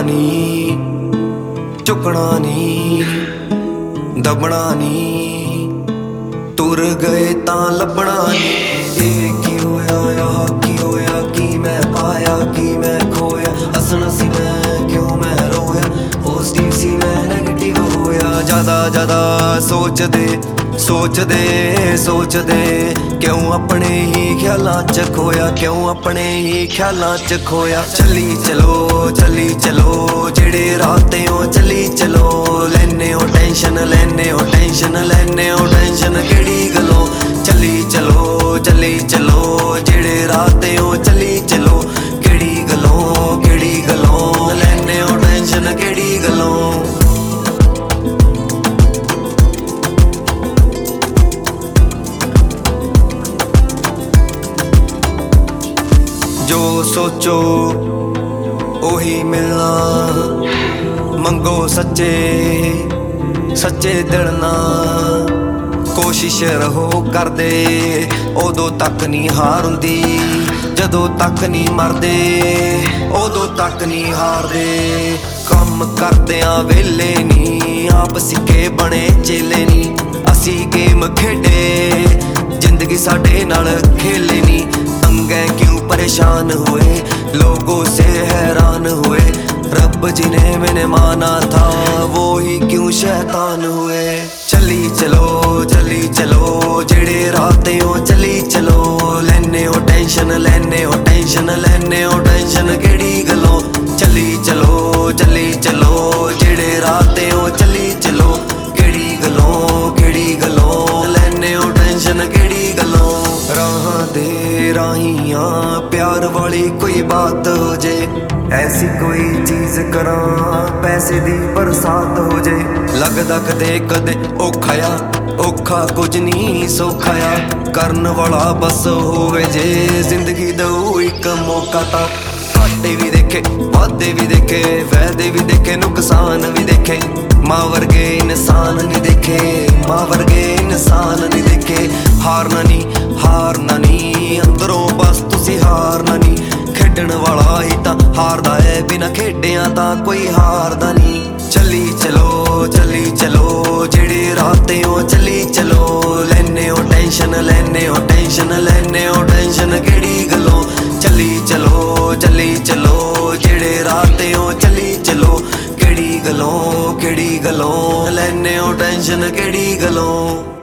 नी, झुकना नी, दबना नी, तुर गए तां लभना नी। ये की होया या की होया, की मैं पाया की मैं खोया, हसना सी मैं क्यों मैं रोया, पॉजिटिव सी मैं नेगेटिव होया। ज्यादा सोचदे सोचदे क्यों अपने ही ख्यालां च खोया, क्यों अपने ही ख्यालां च खोया। चली चलो जेड़े रातें हो चली चलो, लैने हो टेंशन लैने हो टेंशन लैने हो टेंशन केड़ी गलों। चली चलो जेड़े रातें हो चली चलो, केड़ी गलों लैने हो टेंशन केड़ी गलों। जो सोचो ओही मिलना, मंगो सच्चे दिल नाल, कोशिश रहो करदे उदों तक नहीं हार हुंदी, जदों तक नहीं मरदे उदों तक नहीं हारदे। कम करदियां वेले नी, आप सिक्के बने चेले नी, असी गेम खेडे जिंदगी साडे नाल खेले नी। अंगे क्यों परेशान हुए, लोगों से हैरान हुए, रब जिन्हें मैंने माना था वो ही क्यों शैतान हुए। चली चलो जेड़े रातें हो चली चलो, लैने हो टेंशन लैने हो टेंशन लैने हो टेंशन केड़ी गलों। चली चलो जेड़े रातें हो चली चलो, केड़ी गलों लैने हो टेंशन केड़ी गलों। राहां दे राहियां प्यार वाली कोई बात हो जे, ऐसी कोई चीज करा पैसे दी बरसात हो जे। लगदा कदे औखा कुछ नहीं सौखाया, करन वाला बस होवे जे, जिंदगी दऊ एक मौका ता। घाटे भी देखे वादे भी देखे, फायदे भी देखे नुकसान भी देखे, मां वर्गे इंसान नहीं देखे, मां वर्गे इंसान नहीं देखे। हारना नी अंदरों बस तुसी हारना नी, खेडण वाला ही तां हारदा है, बिना खेडियां तां कोई हारदा नी। चली चलो जेड़े रातें हो चली चलो, लैने हो टेंशन लैने हो टेंशन लैने हो टेंशन केड़ी गलों। चली चलो जेड़े रातें हो चली चलो, केड़ी गलों लैने हो टेंशन केड़ी गलों।